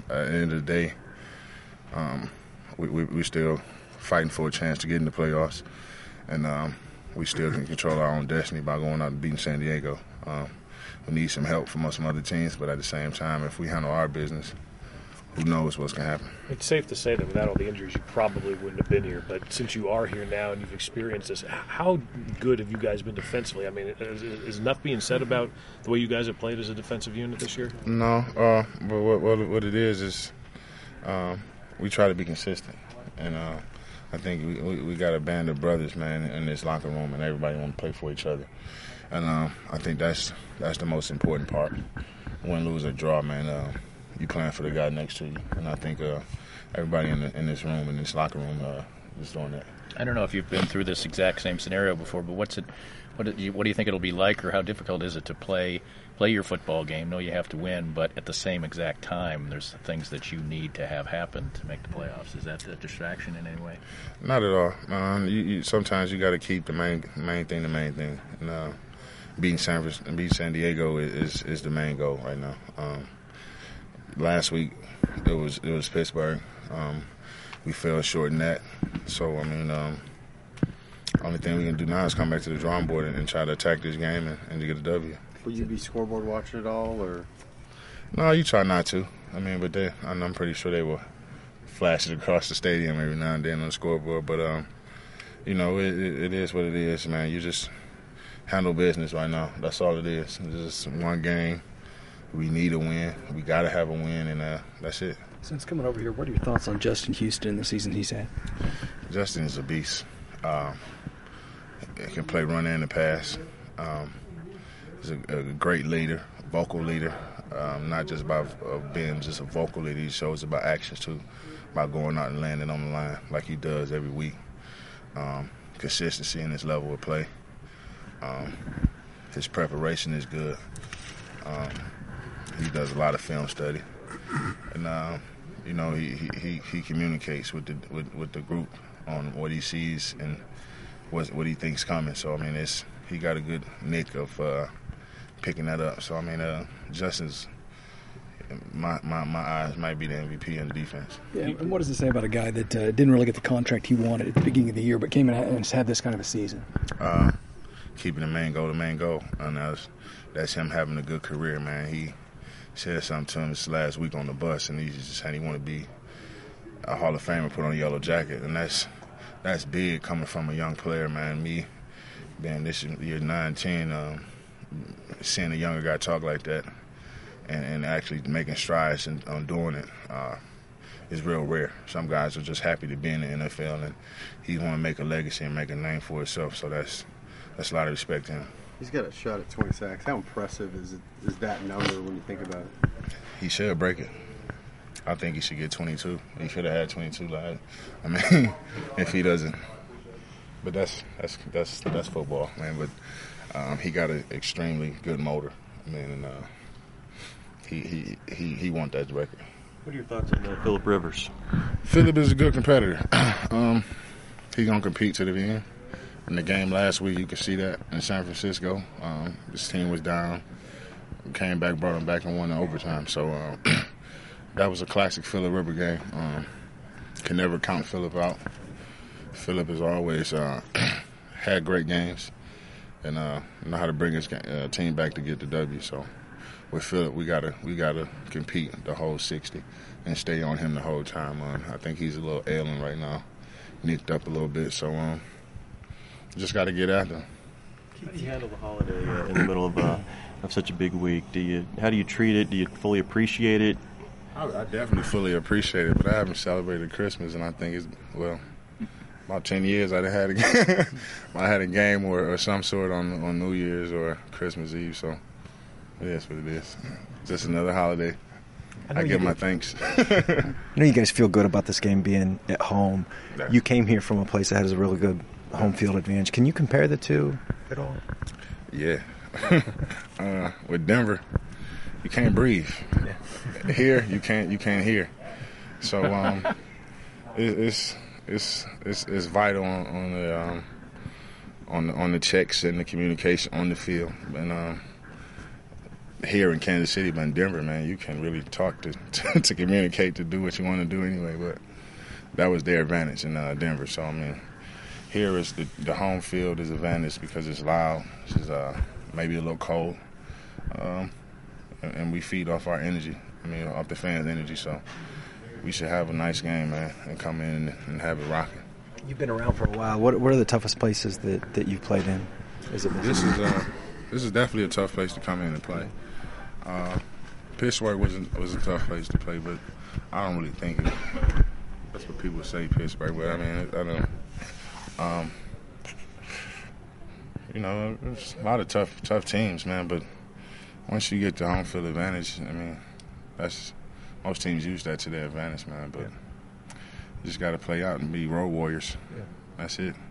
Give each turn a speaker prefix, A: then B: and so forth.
A: at the end of the day, we still fighting for a chance to get in the playoffs, and we still can control our own destiny by going out and beating San Diego. We need some help from some other teams, but at the same time, if we handle our business, who knows what's going to happen.
B: It's safe to say that without all the injuries, you probably wouldn't have been here. But since you are here now and you've experienced this, how good have you guys been defensively? I mean, is enough being said about the way you guys have played as a defensive unit this year?
A: No, but what it is we try to be consistent. And I think we got a band of brothers, man, in this locker room, and everybody want to play for each other. And I think that's the most important part. Win, lose, or draw, man. You playing for the guy next to you, and I think everybody in this room, in this locker room, is doing that.
C: I don't know if you've been through this exact same scenario before, but what do you think it'll be like, or how difficult is it to play your football game? No, you have to win, but at the same exact time, there's things that you need to have happen to make the playoffs. Is that a distraction in any way?
A: Not at all. Sometimes you got to keep the main thing the main thing. And beating San Diego is the main goal right now. Last week, it was Pittsburgh. We fell short in that. So, I mean, only thing we can do now is come back to the drawing board and try to attack this game and to get a W.
D: Will you be scoreboard watching at all, or?
A: No, you try not to. I mean, but I'm pretty sure they will flash it across the stadium every now and then on the scoreboard. But, it is what it is, man. You just handle business right now. That's all it is. It's just one game. We need a win. We got to have a win, and that's it.
E: Since coming over here, what are your thoughts on Justin Houston and the season he's had?
A: Justin is a beast. He can play run and pass. He's a great leader, vocal leader, not just by being just a vocal leader. He shows it by actions, too, by going out and landing on the line like he does every week. Consistency in his level of play. His preparation is good. He does a lot of film study, and he communicates with the group on what he sees and what he thinks coming. So I mean, he got a good nick of picking that up. So I mean, Justin's my eyes might be the MVP in the defense.
E: Yeah, and what does it say about a guy that didn't really get the contract he wanted at the beginning of the year, but came in and has had this kind of a season?
A: Keeping the main goal, and that's him having a good career, man. He said something to him this last week on the bus, and he just said he want to be a Hall of Famer, put on a yellow jacket, and that's big coming from a young player, man. Me being this year 9-10, seeing a younger guy talk like that and actually making strides on doing it is real rare. Some guys are just happy to be in the NFL, and he want to make a legacy and make a name for himself, so that's a lot of respect to him.
D: He's got a shot at 20 sacks. How impressive is that number when you think about it?
A: He should break it. I think he should get 22. He should have had 22 last. I mean, if he doesn't. But that's football, man. But he got an extremely good motor, man, and he want that record.
F: What are your thoughts on Phillip Rivers?
A: Phillip is a good competitor. He's gonna compete to the end. In the game last week, you could see that in San Francisco. This team was down, came back, brought them back, and won in overtime. So that was a classic Phillip Rivers game. Can never count Phillip out. Phillip has always had great games and know how to bring his team back to get the W. So with Phillip, we gotta compete the whole 60 and stay on him the whole time. I think he's a little ailing right now, nicked up a little bit. So. Just got to get after him.
F: How do you handle the holiday in the middle of such a big week? How do you treat it? Do you fully appreciate it?
A: I definitely fully appreciate it, but I haven't celebrated Christmas, and I think it's about 10 years I had a game or some sort on New Year's or Christmas Eve. So it is what it is. Just another holiday. I give my thanks.
G: I know you guys feel good about this game being at home.
A: Yeah.
G: You came here from a place that has a really good home field advantage. Can you compare the two at all?
A: Yeah. With Denver, you can't breathe. Yeah. Here, you can't hear. So it's vital on the checks and the communication on the field. And here in Kansas City, but in Denver, man, you can really talk to communicate, to do what you want to do anyway. But that was their advantage in Denver. So, I mean, here is the home field is advantage because it's loud. It's maybe a little cold. And we feed off our energy. I mean, off the fans' energy. So we should have a nice game, man, and come in and have it rocking.
G: You've been around for a while. What are the toughest places that you've played in? Is it
A: This is definitely a tough place to come in and play. Pittsburgh was a tough place to play, but I don't really think it. That's what people say, Pittsburgh. But I mean, I don't. You know, there's a lot of tough teams, man. But once you get the home field advantage, I mean, most teams use that to their advantage, man. But you just got to play out and be road warriors. Yeah. That's it.